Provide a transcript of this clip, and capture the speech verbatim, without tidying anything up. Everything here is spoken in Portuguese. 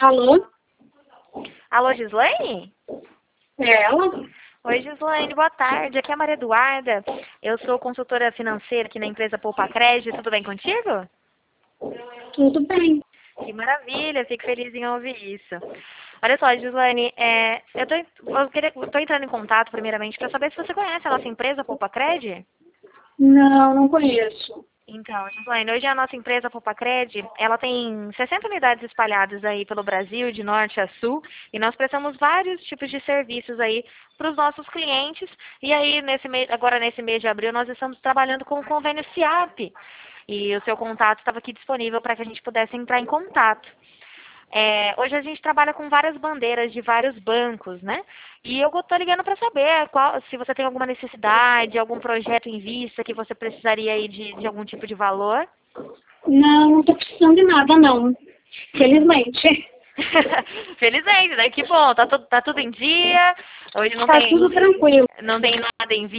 Alô? Alô, Gislaine? É ela? Oi, Gislaine, boa tarde. Aqui é a Maria Eduarda. Eu sou consultora financeira aqui na empresa Poupa Crédito. Tudo bem contigo? Tudo bem. Que maravilha, fico feliz em ouvir isso. Olha só, Gislaine, é, eu tô, eu queria, eu tô entrando em contato primeiramente para saber se você conhece a nossa empresa Poupa Crédito. Não, não conheço. Então, Gislaine, hoje a nossa empresa Popacred, ela tem sessenta unidades espalhadas aí pelo Brasil, de norte a sul, e nós prestamos vários tipos de serviços aí para os nossos clientes. E aí, nesse mês, agora nesse mês de abril, nós estamos trabalhando com o convênio SIAP. E o seu contato estava aqui disponível para que a gente pudesse entrar em contato. É, hoje a gente trabalha com várias bandeiras de vários bancos, né? E eu estou ligando para saber qual, se você tem alguma necessidade, algum projeto em vista que você precisaria aí de, de algum tipo de valor. Não, não tô precisando de nada, não. Felizmente. Felizmente, né? Que bom, tá tudo, tá tudo em dia. Hoje não Tá tem, tudo tranquilo. não tem nada em